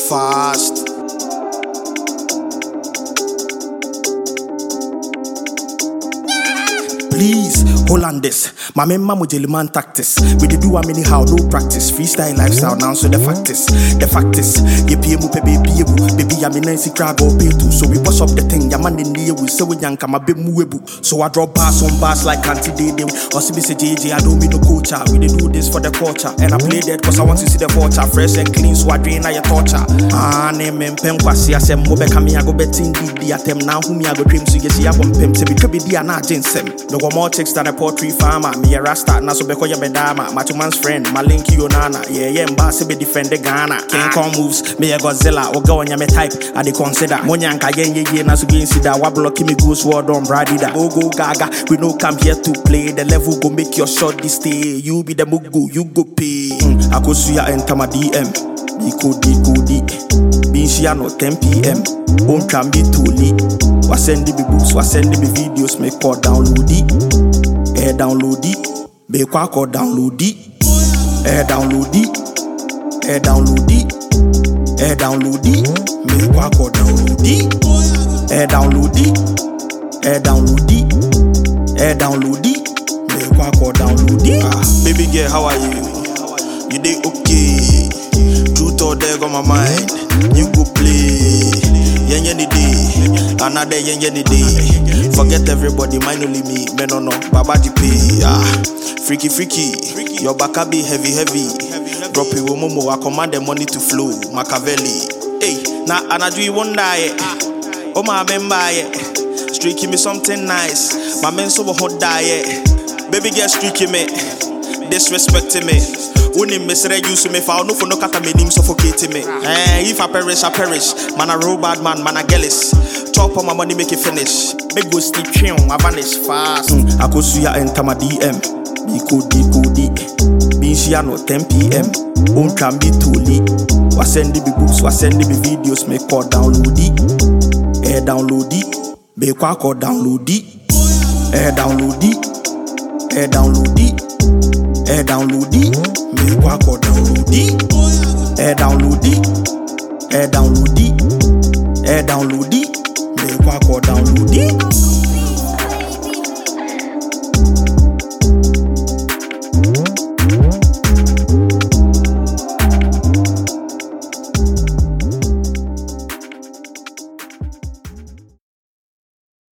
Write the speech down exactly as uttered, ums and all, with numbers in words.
fast. Please, hold on this. My man Mamu Jeliman tactics. We did do a many how no practice. Freestyle lifestyle now, so the fact is, the fact is, ye P M baby, baby, I'm in Nancy Crab or pay too. So we bust up the thing, Yaman in the we say we yank, I'm a bit muebu. So I draw bars on bars like Auntie Day. Or C B C J J, I don't mean no coach. We did do this for the culture. And I play that cause I want to see the culture. Fresh and clean, so I drain out your torture. Ah, name and pen quasi, I said, Mobe Kami, I go betting the atem now, whom I go dream. So you see, I want pimp to be could be the anagensem. No more chicks than a poultry farmer. Me a rasta, na so beko ya medama. My two man's friend, my linky onana. Yeah, yeah, mbasi be defend the Ghana. King Kong moves, me a Godzilla. Or go on ya me type, I de consider. Monyanka yen ye ye na so gain sida. Wablo kimi goose word on brady da. Go go gaga, we no come here to play. The level go make your shot this stay. You be the mugu, you go pay. Mm, I go suya enter my D M. Biko di go di. Binshia no ten P M. Won't can be too late. Was sending me books, was sending me videos, make call download it. Eh download it. Be kwa call download it. Eh download it. Eh download it. Eh download it. Me kwa call download it. Eh download it. Eh download it. Eh download it. Me kwa call download it. Ah, baby girl, how are you? You dey okay? Truth or dare on my mind. You go play. Yen yen day, another yen yen day. Forget everybody, mine only me. Men no no, Baba G P. Ah, freaky freaky. Your back be heavy heavy. Drop it momo, I command the money to flow. Machiavelli. Hey, now anadu you won't die. Oh my member, streaky me something nice. My men so hot die. Baby girl streaky me, disrespecting me. When him misread you to me, found no for no cat me name suffocating me. Eh, if I perish, I perish. Man a real bad man, man a gellis. Chop on my money, make it finish. Big go steep trim, I vanish fast. Mm, I go suya enter my D M. Biko di go di. Binshia no ten P M. Won't can be too late. Was sending me books, was sending me videos, make call download it. Eh download it. Be kwa call download it. Eh download it. Eh download it. Eh download it. Me kwa call download it. Eh download it. Eh download it. Eh download it.